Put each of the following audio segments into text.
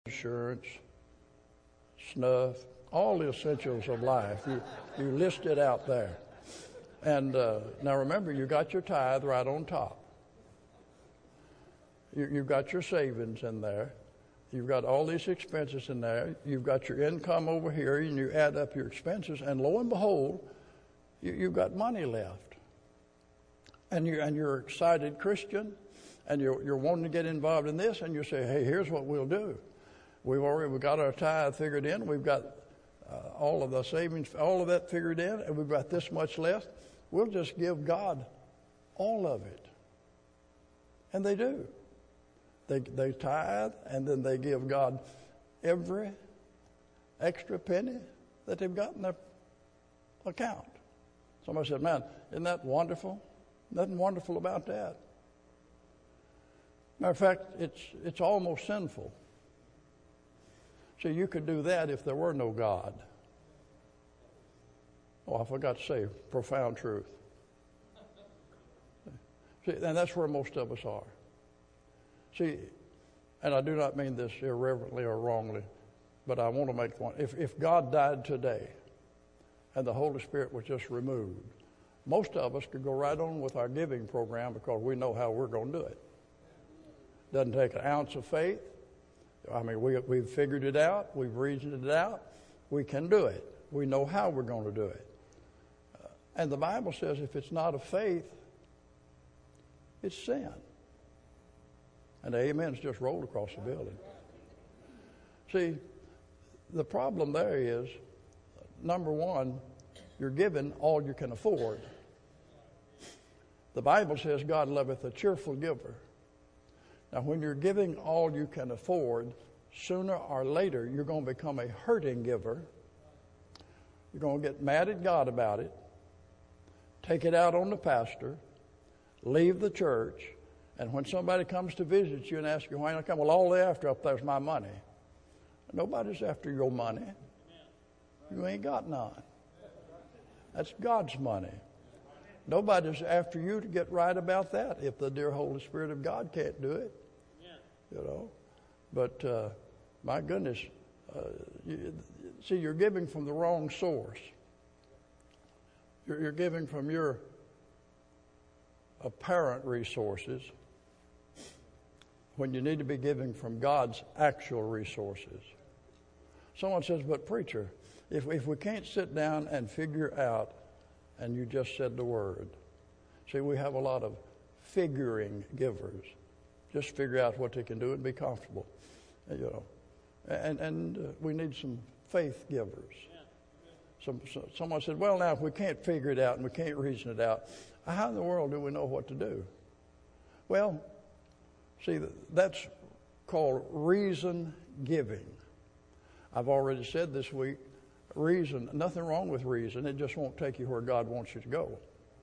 insurance, snuff, all the essentials of life. You list it out there. And now remember, you got your tithe right on top. You've got your savings in there. You've got all these expenses in there. You've got your income over here, and you add up your expenses, and lo and behold, you've got money left. And you're an excited Christian, and you're wanting to get involved in this, and you say, hey, here's what we'll do. We've got our tithe figured in. We've got all of the savings, all of that figured in, and we've got this much left. We'll just give God all of it. And they do. They tithe, and then they give God every extra penny that they've got in their account. Somebody said, man, isn't that wonderful? Nothing wonderful about that. Matter of fact, it's almost sinful. See, you could do that if there were no God. Oh, I forgot to say, profound truth. See, and that's where most of us are. See, and I do not mean this irreverently or wrongly, but I want to make one. If God died today and the Holy Spirit was just removed, most of us could go right on with our giving program because we know how we're going to do it. Doesn't take an ounce of faith. I mean, we've figured it out. We've reasoned it out. We can do it. We know how we're going to do it. And the Bible says if it's not of faith, it's sin. And the amens just rolled across the building. See, the problem there is, number one, you're giving all you can afford. The Bible says God loveth a cheerful giver. Now, when you're giving all you can afford, sooner or later you're going to become a hurting giver. You're going to get mad at God about it, take it out on the pastor, leave the church, and when somebody comes to visit you and asks you why you come, well, all they're after up there is my money. Nobody's after your money. You ain't got none. That's God's money. Nobody's after you to get right about that if the dear Holy Spirit of God can't do it. You know. But my goodness, you're giving from the wrong source. You're giving from your apparent resources when you need to be giving from God's actual resources. Someone says, but preacher, if we can't sit down and figure out, and you just said the word. See, we have a lot of figuring givers. Just figure out what they can do and be comfortable. You know, and we need some faith givers. Someone said, well, now, if we can't figure it out and we can't reason it out, how in the world do we know what to do? Well, see, that's called reason giving. I've already said this week, reason, nothing wrong with reason. It just won't take you where God wants you to go.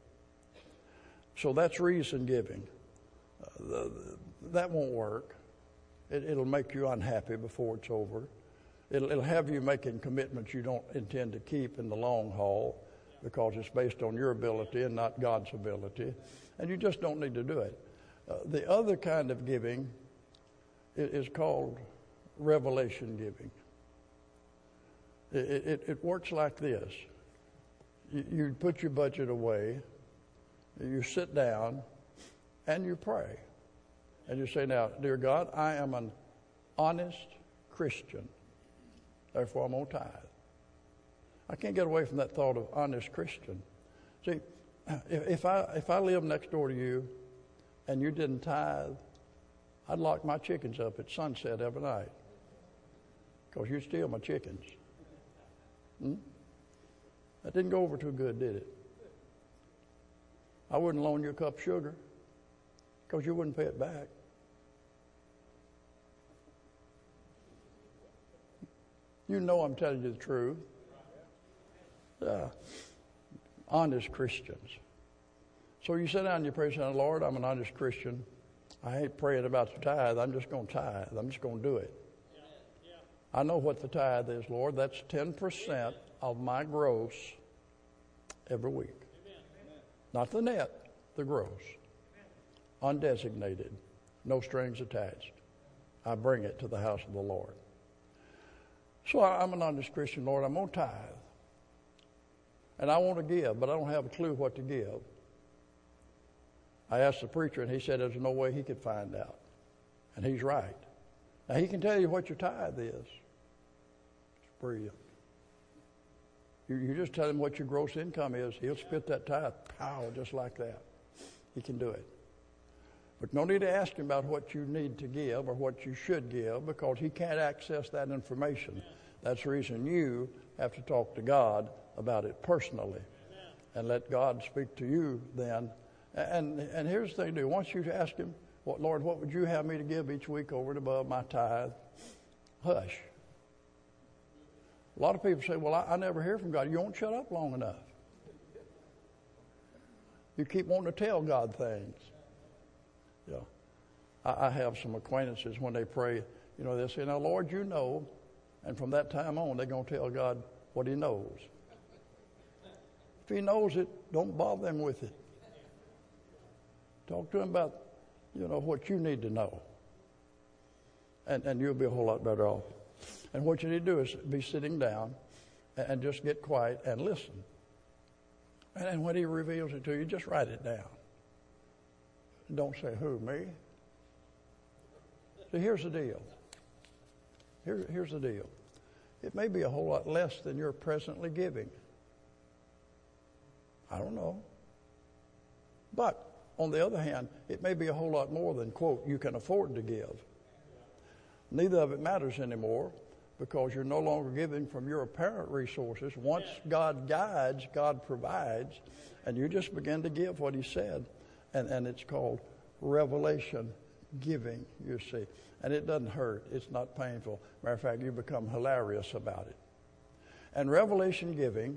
So that's reason giving. That won't work. It'll make you unhappy before it's over. It'll have you making commitments you don't intend to keep in the long haul because it's based on your ability and not God's ability. And you just don't need to do it. The other kind of giving is called revelation giving. It works like this. You put your budget away, you sit down, and you pray. And you say, now, dear God, I am an honest Christian. Therefore, I'm going to tithe. I can't get away from that thought of honest Christian. See, if I lived next door to you and you didn't tithe, I'd lock my chickens up at sunset every night because you'd steal my chickens. That didn't go over too good, did it? I wouldn't loan you a cup of sugar because you wouldn't pay it back. You know I'm telling you the truth. Honest Christians. So you sit down and you pray, saying, Lord, I'm an honest Christian. I ain't praying about the tithe. I'm just going to tithe. I'm just going to do it. I know what the tithe is, Lord. That's 10% of my gross every week. Not the net, the gross. Undesignated, no strings attached. I bring it to the house of the Lord. So I'm an honest Christian, Lord. I'm going to tithe. And I want to give, but I don't have a clue what to give. I asked the preacher, and he said there's no way he could find out. And he's right. Now, he can tell you what your tithe is. It's brilliant. You just tell him what your gross income is. He'll spit that tithe, pow, just like that. He can do it. But no need to ask him about what you need to give or what you should give, because he can't access that information. That's the reason you have to talk to God about it personally and let God speak to you then. And here's the thing, once you ask him, Lord, what would you have me to give each week over and above my tithe? Hush. A lot of people say, well, I never hear from God. You won't shut up long enough. You keep wanting to tell God things. Yeah. I have some acquaintances when they pray, they say, now, Lord, you know. And from that time on, they're going to tell God what he knows. If he knows it, don't bother him with it. Talk to him about, what you need to know. And you'll be a whole lot better off. And what you need to do is be sitting down and just get quiet and listen. And when he reveals it to you, just write it down. Don't say, who, me? So here's the deal. Here's the deal. It may be a whole lot less than you're presently giving. I don't know. But on the other hand, it may be a whole lot more than, quote, you can afford to give. Neither of it matters anymore, because you're no longer giving from your apparent resources. Once God guides, God provides, and you just begin to give what he said. And it's called revelation giving, you see. And it doesn't hurt. It's not painful. Matter of fact, you become hilarious about it. And revelation giving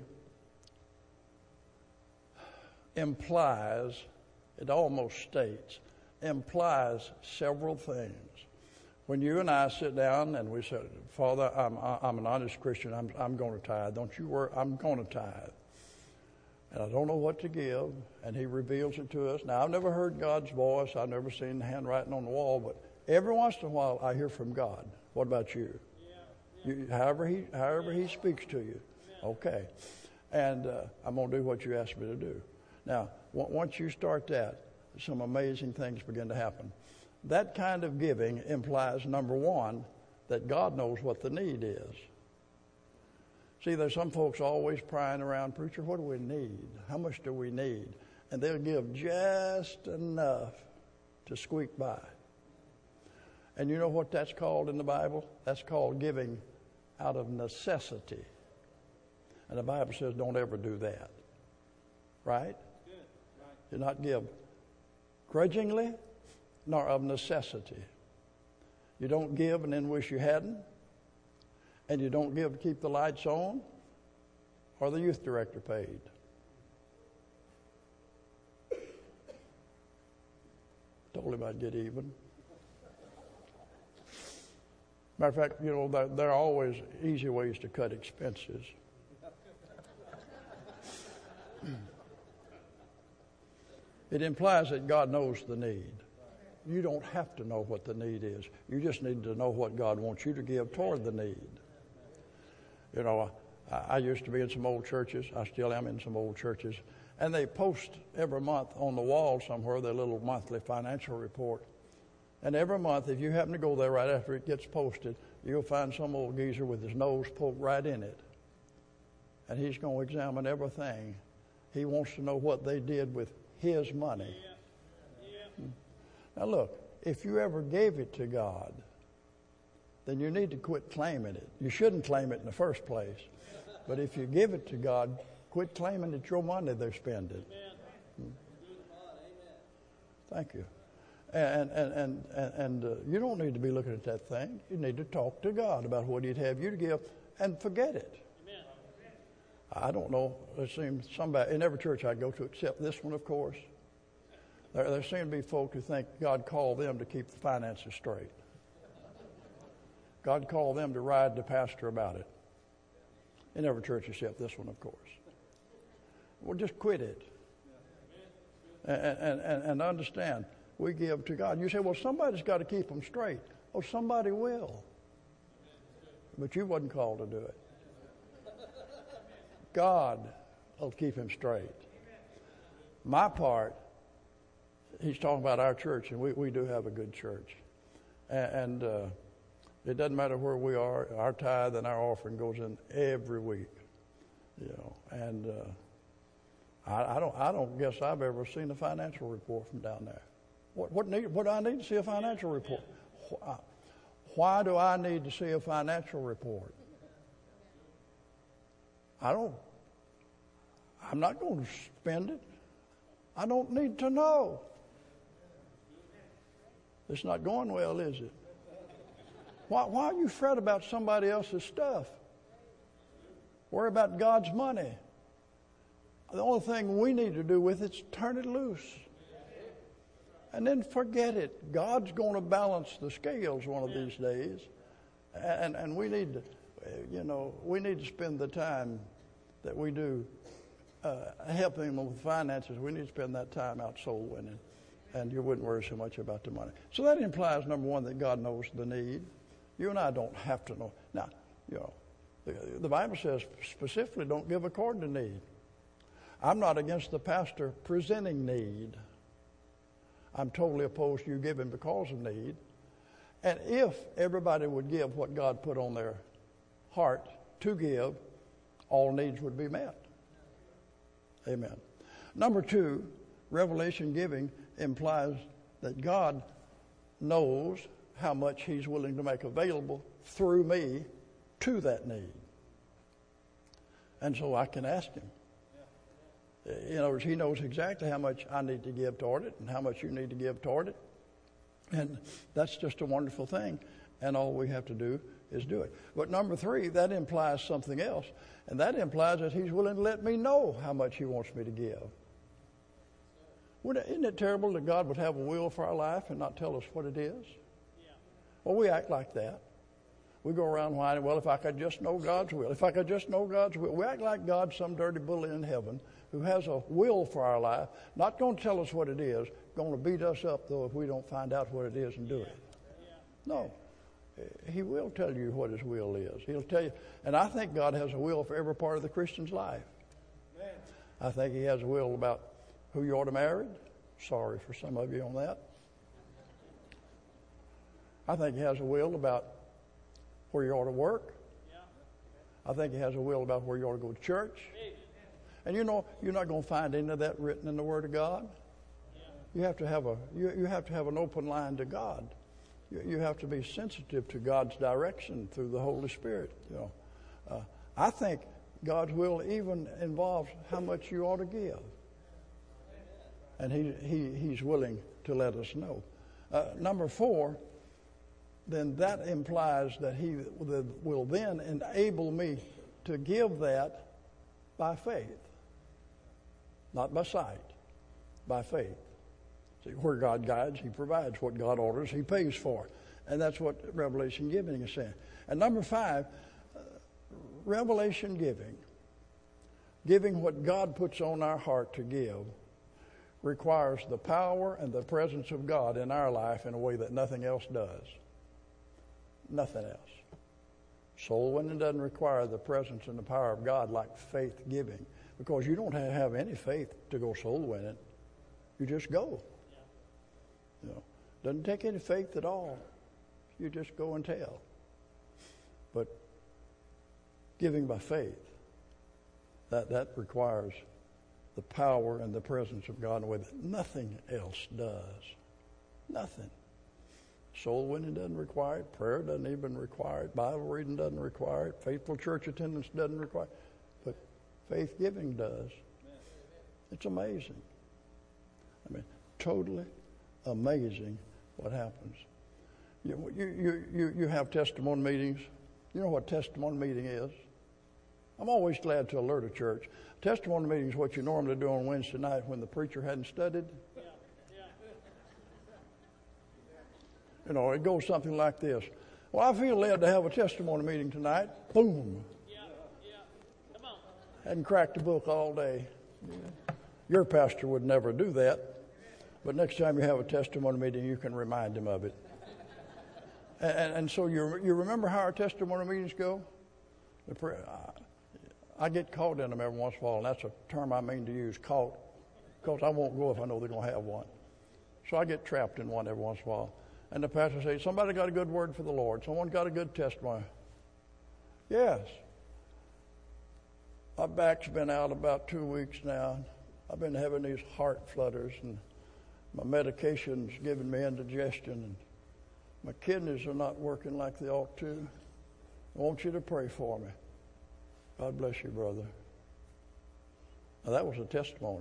implies, it almost states, implies several things. When you and I sit down and we say, Father, I'm an honest Christian, I'm going to tithe. Don't you worry, I'm going to tithe. And I don't know what to give, and he reveals it to us. Now, I've never heard God's voice. I've never seen the handwriting on the wall, but every once in a while I hear from God. What about you? However he speaks to you. Okay. And I'm going to do what you asked me to do. Now, once you start that, some amazing things begin to happen. That kind of giving implies, number one, that God knows what the need is. See, there's some folks always prying around, preacher, what do we need? How much do we need? And they'll give just enough to squeak by. And you know what that's called in the Bible? That's called giving out of necessity. And the Bible says don't ever do that. Right? Do not give grudgingly nor of necessity. You don't give and then wish you hadn't. And you don't give to keep the lights on or the youth director paid. Told him I'd get even. Matter of fact, there are always easy ways to cut expenses. It implies that God knows the need. You don't have to know what the need is. You just need to know what God wants you to give toward the need. I used to be in some old churches. I still am in some old churches. And they post every month on the wall somewhere their little monthly financial report. And every month, if you happen to go there right after it gets posted, you'll find some old geezer with his nose poked right in it. And he's going to examine everything. He wants to know what they did with his money. Now look, if you ever gave it to God, then you need to quit claiming it. You shouldn't claim it in the first place. But if you give it to God, quit claiming it's your money they're spending. Thank you. And you don't need to be looking at that thing. You need to talk to God about what he'd have you to give and forget it. I don't know. There seems somebody in every church I go to, except this one, of course. There seem to be folk who think God called them to keep the finances straight. God called them to ride the pastor about it. In every church except this one, of course. Well, just quit it. And understand, we give to God. You say, well, somebody's got to keep them straight. Oh, somebody will. but you wasn't called to do it. God will keep him straight. My part, he's talking about our church, and we do have a good church. And it doesn't matter where we are. Our tithe and our offering goes in every week, you know. And I don't guess I've ever seen a financial report from down there. What do I need to see a financial report? Why do I need to see a financial report? I'm not going to spend it. I don't need to know. It's not going well, is it? Why you fret about somebody else's stuff? Worry about God's money. The only thing we need to do with it is turn it loose. And then forget it. God's going to balance the scales one of these days. And we need to, we need to spend the time that we do helping them with finances. We need to spend that time out soul winning. And you wouldn't worry so much about the money. So that implies, number one, that God knows the need. You and I don't have to know. Now, the Bible says specifically don't give according to need. I'm not against the pastor presenting need. I'm totally opposed to you giving because of need. And if everybody would give what God put on their heart to give, all needs would be met. Amen. Number two, revelation giving implies that God knows how much he's willing to make available through me to that need. And so I can ask him. In other words, he knows exactly how much I need to give toward it and how much you need to give toward it. And that's just a wonderful thing. And all we have to do is do it. But number three, that implies something else. And that implies that he's willing to let me know how much he wants me to give. Isn't it terrible that God would have a will for our life and not tell us what it is? Yeah. Well, we act like that. We go around whining, well, if I could just know God's will. If I could just know God's will. We act like God's some dirty bully in heaven who has a will for our life, not going to tell us what it is, going to beat us up, though, if we don't find out what it is and do it. No. He will tell you what his will is. He'll tell you. And I think God has a will for every part of the Christian's life. I think he has a will about who you ought to marry. Sorry for some of you on that. I think he has a will about where you ought to work. I think he has a will about where you ought to go to church. And you're not going to find any of that written in the Word of God. You have to have an open line to God. You have to be sensitive to God's direction through the Holy Spirit. I think God's will even involves how much you ought to give. And he's willing to let us know. Number four, then that implies that he will then enable me to give that by faith. Not by sight, by faith. See, where God guides, he provides. What God orders, he pays for. And that's what revelation giving is saying. And number five, revelation giving what God puts on our heart to give, requires the power and the presence of God in our life in a way that nothing else does. Nothing else. Soul winning doesn't require the presence and the power of God like faith giving, because you don't have any faith to go soul winning. You just go. Doesn't take any faith at all. You just go and tell. But giving by faith, that requires the power and the presence of God in a way that nothing else does. Nothing. Soul winning doesn't require it. Prayer doesn't even require it. Bible reading doesn't require it. Faithful church attendance doesn't require it. But faith giving does. It's amazing. Totally amazing what happens. You have testimony meetings. You know what a testimony meeting is? I'm always glad to alert a church. Testimony meeting is what you normally do on Wednesday night when the preacher hadn't studied. It goes something like this. Well, I feel led to have a testimony meeting tonight. Boom. Come on. Hadn't cracked a book all day. Your pastor would never do that. But next time you have a testimony meeting, you can remind him of it. And so you remember how our testimony meetings go? I get caught in them every once in a while, and that's a term I mean to use, caught, because I won't go if I know they're going to have one. So I get trapped in one every once in a while. And the pastor says, somebody got a good word for the Lord. Someone got a good testimony. Yes. My back's been out about 2 weeks now. I've been having these heart flutters, and my medication's giving me indigestion, and my kidneys are not working like they ought to. I want you to pray for me. God bless you, brother. Now, that was a testimony.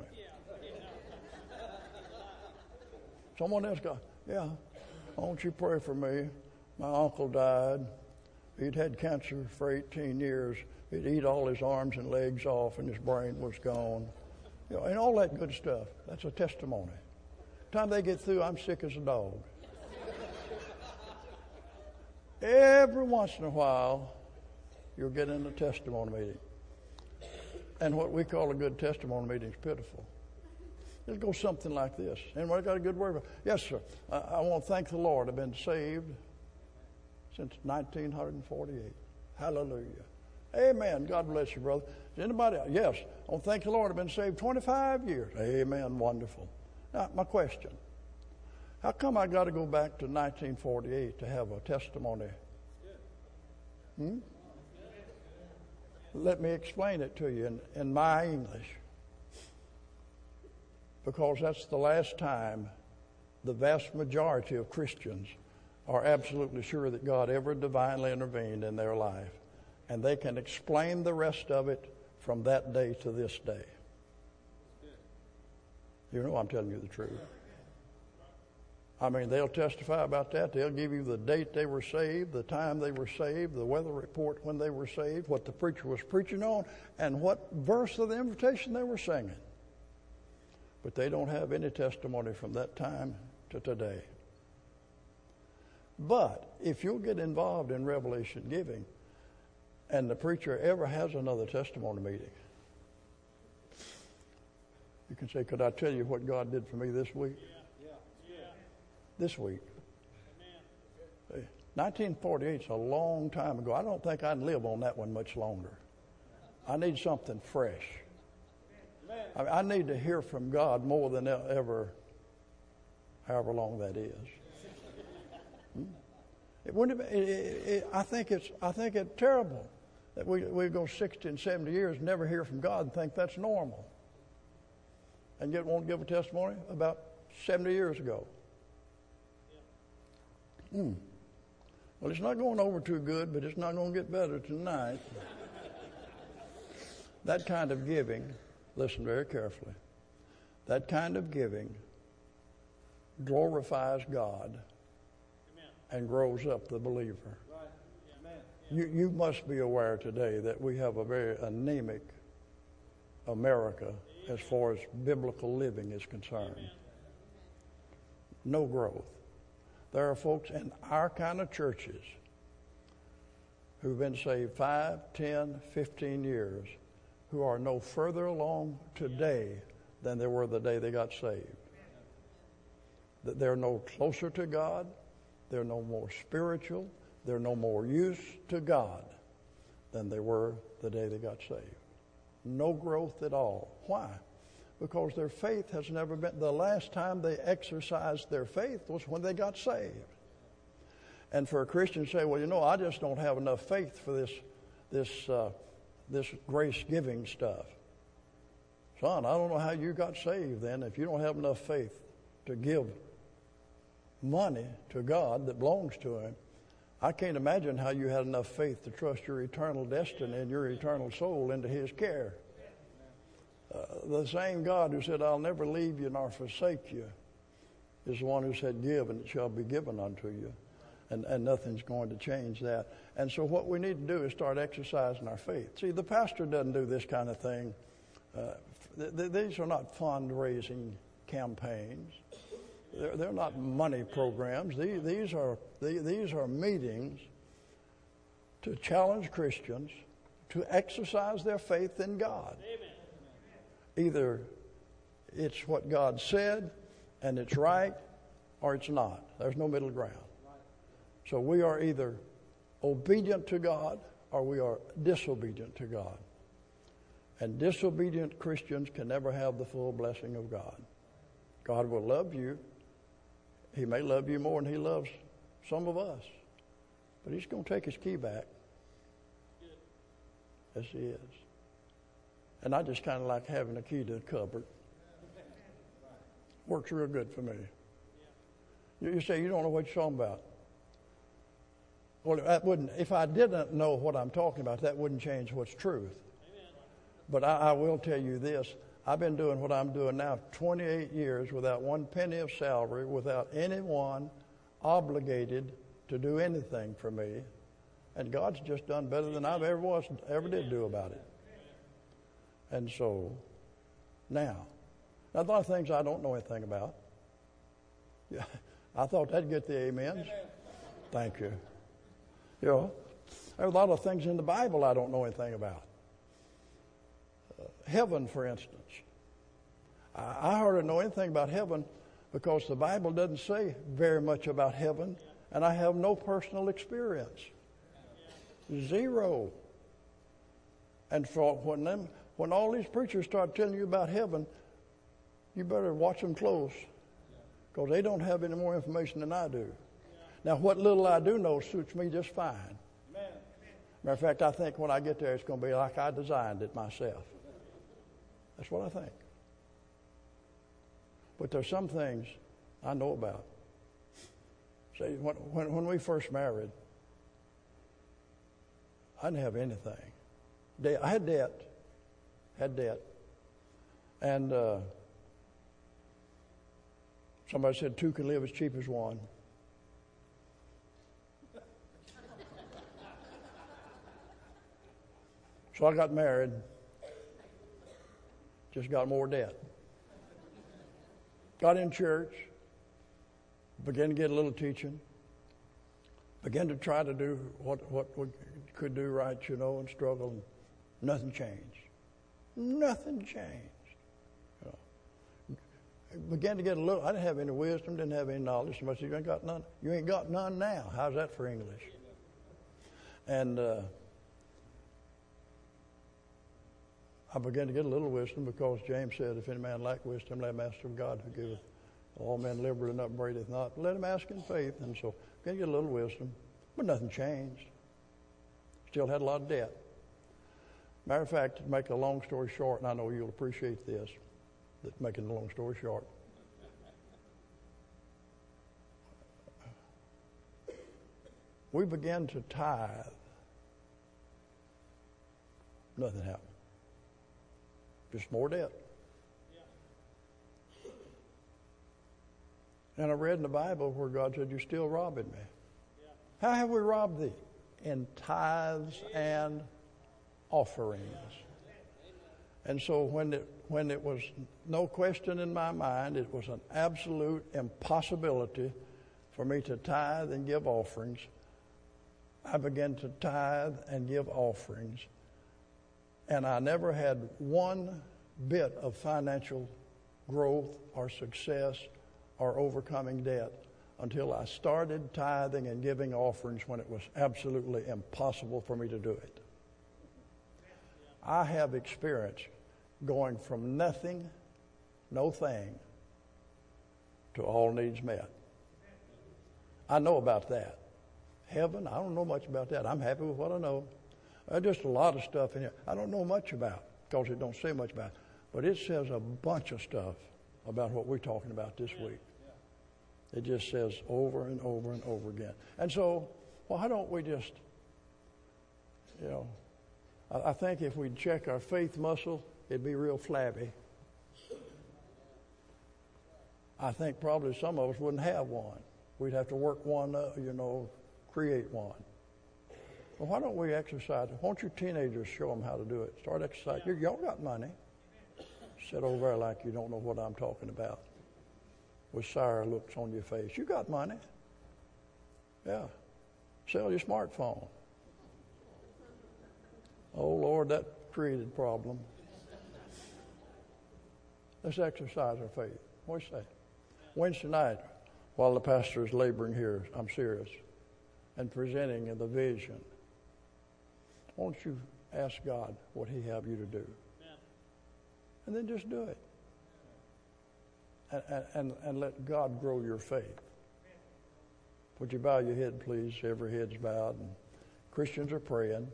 Someone else got, yeah, why don't you pray for me? My uncle died. He'd had cancer for 18 years. He'd eat all his arms and legs off, and his brain was gone. You know, and all that good stuff. That's a testimony. The time they get through, I'm sick as a dog. Every once in a while, you'll get in a testimony meeting. And what we call a good testimony meeting is pitiful. It'll go something like this. Anybody got a good word? Yes, sir. I want to thank the Lord. I've been saved since 1948. Hallelujah. Amen. God bless you, brother. Anybody else? Yes. I want to thank the Lord. I've been saved 25 years. Amen. Wonderful. Now, my question. How come I got to go back to 1948 to have a testimony? Let me explain it to you in my English. Because that's the last time the vast majority of Christians are absolutely sure that God ever divinely intervened in their life. And they can explain the rest of it from that day to this day. You know I'm telling you the truth. I mean, they'll testify about that. They'll give you the date they were saved, the time they were saved, the weather report when they were saved, what the preacher was preaching on, and what verse of the invitation they were singing. But they don't have any testimony from that time to today. But if you'll get involved in revelation giving, and the preacher ever has another testimony meeting, you can say, could I tell you what God did for me this week? This week. 1948 is a long time ago. I don't think I'd live on that one much longer. I need something fresh. I need to hear from God more than ever, however long that is. I think it's terrible that we go 60 and 70 years and never hear from God and think that's normal. And yet won't give a testimony about 70 years ago. Well, it's not going over too good, but it's not going to get better tonight. That kind of giving, listen very carefully, that kind of giving glorifies God and grows up the believer. You must be aware today that we have a very anemic America as far as biblical living is concerned. No growth. There are folks in our kind of churches who've been saved 5, 10, 15 years who are no further along today than they were the day they got saved. That they're no closer to God, they're no more spiritual, they're no more used to God than they were the day they got saved. No growth at all. Why? Because their faith has never been, the last time they exercised their faith was when they got saved. And for a Christian to say, well, you know, I just don't have enough faith for this grace-giving stuff. Son, I don't know how you got saved then if you don't have enough faith to give money to God that belongs to Him. I can't imagine how you had enough faith to trust your eternal destiny and your eternal soul into His care. The same God who said, I'll never leave you nor forsake you, is the one who said, give and it shall be given unto you. And nothing's going to change that. And so what we need to do is start exercising our faith. See, the pastor doesn't do this kind of thing. These are not fundraising campaigns. They're not money programs. These are meetings to challenge Christians to exercise their faith in God. Amen. Either it's what God said and it's right, or it's not. There's no middle ground. So we are either obedient to God or we are disobedient to God. And disobedient Christians can never have the full blessing of God. God will love you. He may love you more than he loves some of us. But he's going to take his key back. Yes, he is. And I just kind of like having a key to the cupboard. Works real good for me. You say, you don't know what you're talking about. Well, that wouldn't, if I didn't know what I'm talking about, that wouldn't change what's truth. But I will tell you this. I've been doing what I'm doing now 28 years without one penny of salary, without anyone obligated to do anything for me. And God's just done better than I've ever did do about it. And so, now a lot of things I don't know anything about. Yeah, I thought that'd get the amens. Thank you. You know, there are a lot of things in the Bible I don't know anything about. Heaven, for instance. I hardly know anything about heaven because the Bible doesn't say very much about heaven, and I have no personal experience. Zero. And for when all these preachers start telling you about heaven, you better watch them close because they don't have any more information than I do. Now, what little I do know suits me just fine. Matter of fact, I think when I get there, it's going to be like I designed it myself. That's what I think. But there's some things I know about. See, when we first married, I didn't have anything. I had debt. And somebody said two can live as cheap as one. So I got married, just got more debt. Got in church, began to get a little teaching, began to try to do what we could do right, you know, and struggle, and nothing changed. Nothing changed. You know. Began to get a little, I didn't have any wisdom, didn't have any knowledge. Somebody said, you ain't got none. You ain't got none now. How's that for English? And I began to get a little wisdom because James said, if any man lack wisdom, let him ask of God who giveth all men liberally and upbraideth not. Let him ask in faith. And so I began to get a little wisdom, but nothing changed. Still had a lot of debt. Matter of fact, to make a long story short, and I know you'll appreciate this, that making a long story short, we began to tithe. Nothing happened. Just more debt. And I read in the Bible where God said, you're still robbing me. How have we robbed thee? In tithes and offerings. And so when it was no question in my mind, it was an absolute impossibility for me to tithe and give offerings, I began to tithe and give offerings. And I never had one bit of financial growth or success or overcoming debt until I started tithing and giving offerings when it was absolutely impossible for me to do it. I have experience going from nothing, no thing, to all needs met. I know about that. Heaven, I don't know much about that. I'm happy with what I know. There's just a lot of stuff in here I don't know much about because it don't say much about it. But it says a bunch of stuff about what we're talking about this week. It just says over and over and over again. And so, why don't we just, you know, I think if we'd check our faith muscle, it'd be real flabby. I think probably some of us wouldn't have one. We'd have to work one up, create one. Well, why don't we exercise? Why don't you teenagers show them how to do it? Start exercising. Y'all got money. Sit over there like you don't know what I'm talking about. With sour looks on your face. You got money. Yeah. Sell your smartphone. Oh, Lord, that created a problem. Let's exercise our faith. What do you say? Wednesday night, while the pastor is laboring here, I'm serious. and presenting the vision, won't you ask God what He have you to do? And then just do it. And let God grow your faith. Would you bow your head, please? Every head's bowed, and Christians are praying.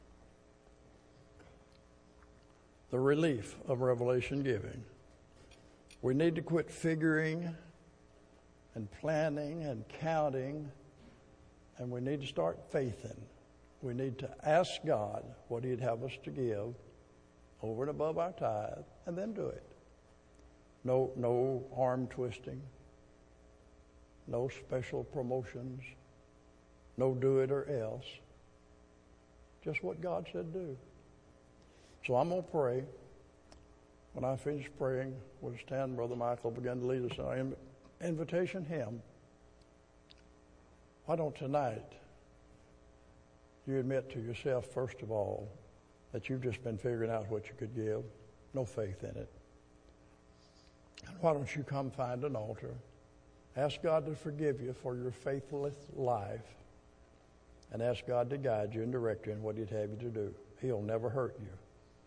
The relief of revelation giving. We need to quit figuring and planning and counting, and we need to start faithing. We need to ask God what He'd have us to give over and above our tithe, and then do it. No arm twisting, no special promotions, no do it or else. Just what God said do. So I'm going to pray. When I finish praying, we'll stand. Brother Michael begin to lead us in our invitation hymn. Why don't tonight you admit to yourself, first of all, that you've just been figuring out what you could give, no faith in it. And why don't you come find an altar, ask God to forgive you for your faithless life, and ask God to guide you and direct you in what He'd have you to do. He'll never hurt you,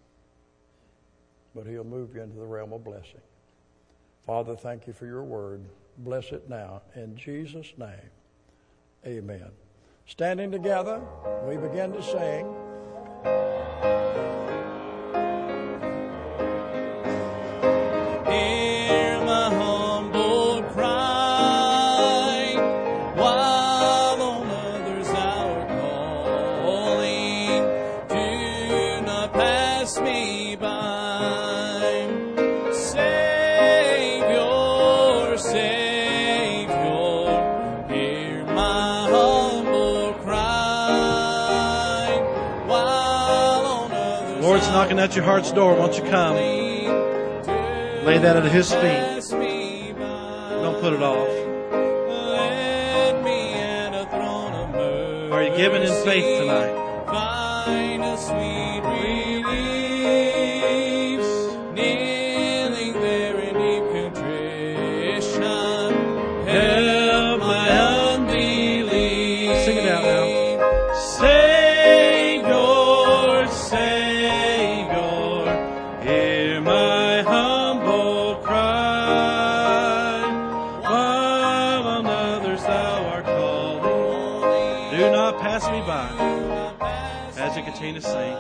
but He'll move you into the realm of blessing. Father, thank you for your word. Bless it now. In Jesus' name, amen. Standing together, we begin to sing. Hear my humble cry, while on others thou art calling. Do not pass me by. Savior, Savior, hear my humble cry, while on others. Lord's knocking at your heart's door. Won't you come? Lay that at His feet. Don't put it off. Are you giving in faith tonight? Find a sweet relief, kneeling there in deep contrition. Help my unbelief. Sing it out now. Savior, Savior, hear my humble cry, while on others thou art calling. Do not pass me by. As you continue to sing.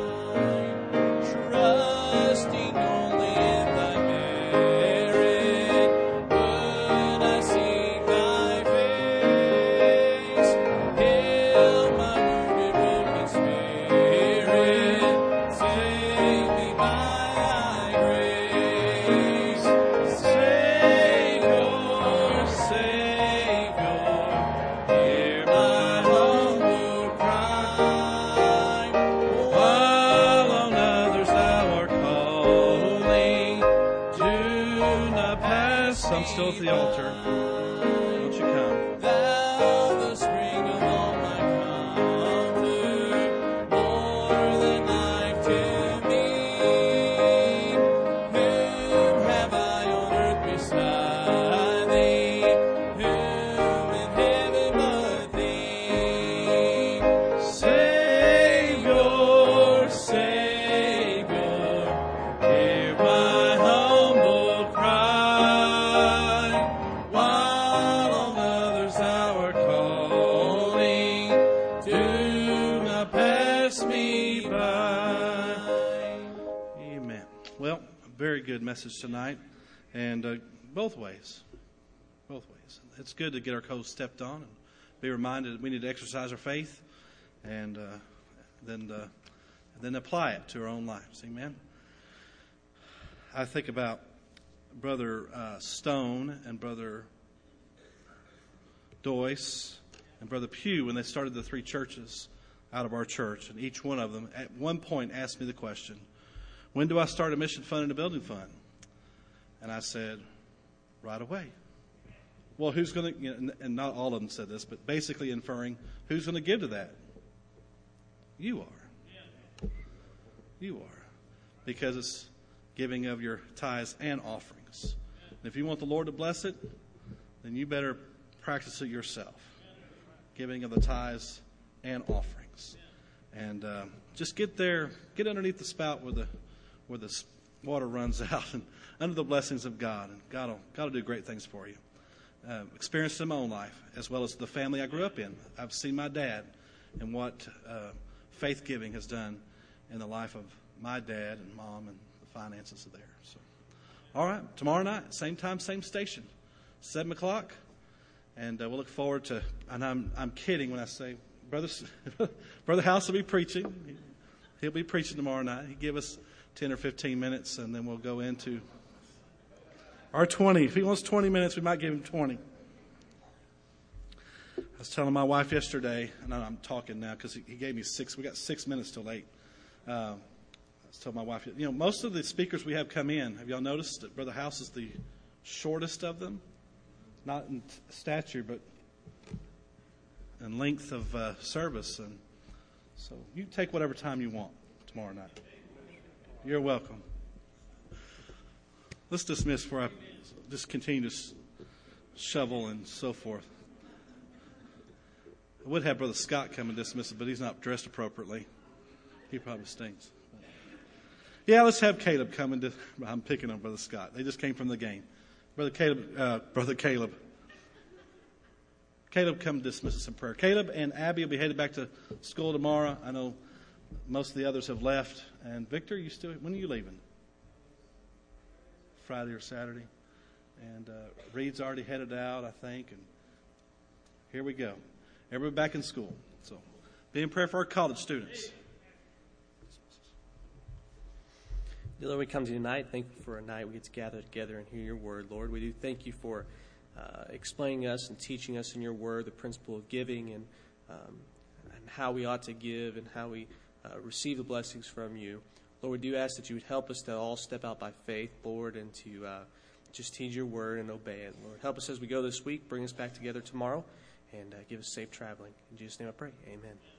Trusting only in thy merit, would I seek thy face. Heal my wounded, broken spirit, save me by thy grace. Savior, Savior, hear my humble cry, while on others thou art calling. Do not pass Some still at the altar. Won't you come? Thou, the spring of all my comfort, more than life to me. Whom have I on earth beside thee? Whom in heaven but thee? Savior, Savior, hear my humble cry, while on others thou art calling. Do not pass me by. Amen. Well, a very good message tonight. And both ways. Both ways. It's good to get our toes stepped on and be reminded that we need to exercise our faith and then apply it to our own lives. Amen. I think about Brother Stone and Brother Doyce and Brother Pugh when they started the three churches out of our church. And each one of them at one point asked me the question, when do I start a mission fund and a building fund? And I said, right away. Well, who's going to, and not all of them said this, but basically inferring, who's going to give to that? You are. You are. Because it's giving of your tithes and offerings. And if you want the Lord to bless it, then you better practice it yourself. giving of the tithes and offerings. And just get there, get underneath the spout where the water runs out, and under the blessings of God. And God will do great things for you. Experienced in my own life, as well as the family I grew up in. I've seen my dad and what faith giving has done in the life of my dad and mom, and the finances are there. So, all right, tomorrow night, same time, same station, 7 o'clock, and we'll look forward to. And I'm kidding when I say Brother House will be preaching. He'll be preaching tomorrow night. He'll give us 10 or 15 minutes, and then we'll go into our 20. If he wants 20 minutes, we might give him 20. I was telling my wife yesterday, and I'm talking now because he gave me 6. We got 6 minutes till 8. I was telling my wife, most of the speakers we have come in, have y'all noticed that Brother House is the shortest of them? Not in stature, but in length of service. And so you take whatever time you want tomorrow night. You're welcome. Let's dismiss before I just continue to shovel and so forth. I would have Brother Scott come and dismiss it, but he's not dressed appropriately. He probably stinks. Yeah, let's have Caleb come and I'm picking on Brother Scott. They just came from the game. Brother Caleb. Caleb, come dismiss us in prayer. Caleb and Abby will be headed back to school tomorrow. I know most of the others have left. And Victor, when are you leaving? Friday or Saturday. And Reed's already headed out, I think. And here we go. Everybody back in school. So be in prayer for our college students. Dear Lord, we come to you tonight. Thank you for a night we get to gather together and hear your word, Lord. We do thank you for explaining us and teaching us in your word the principle of giving and how we ought to give and how we receive the blessings from you. Lord, we do ask that you would help us to all step out by faith, Lord, and to just heed your word and obey it. Lord, help us as we go this week. Bring us back together tomorrow and give us safe traveling. In Jesus' name I pray. Amen.